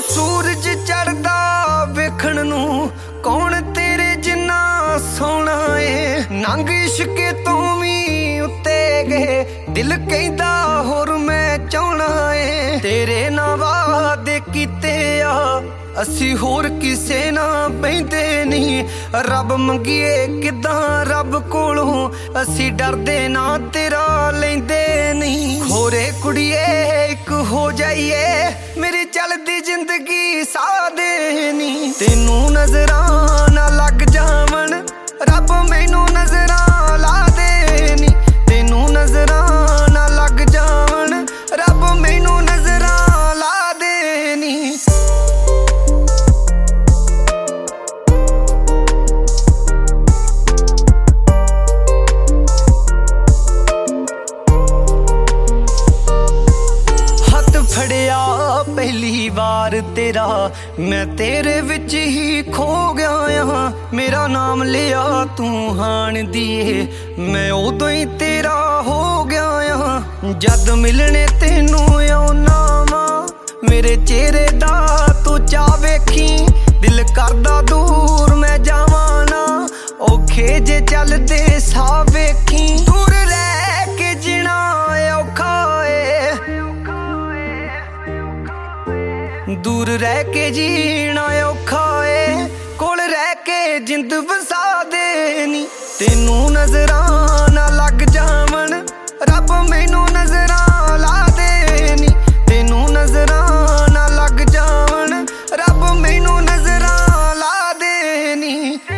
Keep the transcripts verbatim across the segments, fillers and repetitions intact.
सूरज चढ़दा वेखण नू कौन तेरे जिन्ना सोहना है। नंग इश्के तो भी उत्ते गए दिल कहंदा होर मैं चाहना है। तेरे नाल वादे कीते आ असी होर किसे ना बहिंदे नहीं। रब मंगिए किदां रब कोलों असी डरदे ना तेरा लैंदे नहीं। खोरे कुड़िए एक हो जाइए मेरी चलदी जिंदगी सादे नहीं। तेनू नजरां ना लग जावन रब मैनू नजरां ला दे नी। तेनू नजरां ना लग जावन रब मैनू नजरां ला दे नी। फड़िया पहली बार तेरा मैं तेरे विच ही खो गया हाँ। मेरा नाम लिया तू हाण दिए मैं उदों ही तेरा हो गया हाँ। जद मिलने तेनू आउना वां मेरे चेहरे दा तू चा वेखी। दिल करदा दूर मैं जावां ना औखे जे चलदे सा वेखी। दूर रह के जीना औखा दूर रह के जीना औखा है कोल रह के जिंद वसा दे नी। तेनू नजरां ना लग जावन रब मैनू नजरां ला दे नी। तेनू नजरां ना लग जावन रब मैनू नजरां ला दे नी।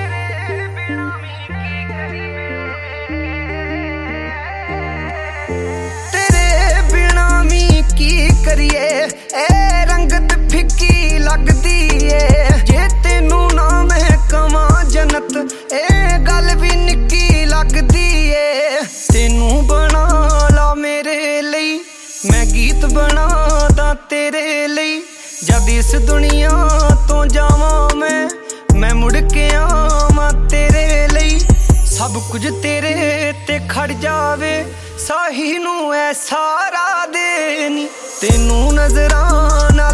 तेरे बिना मी की करिए ए रंगत फिक्की लगदी है। जे तेनू ना मैं कवां जन्नत ए गल भी निक्की लगदी है। तेनू बना ला मेरे लई मैं गीत बनादा तेरे लई। जद इस दुनिया तो जावां मैं मैं मुड़ के आवां तेरे लई। सब कुछ तेरे ते खड़ जावे साही नू ऐ सारा दे नी। तेनू नजरां ना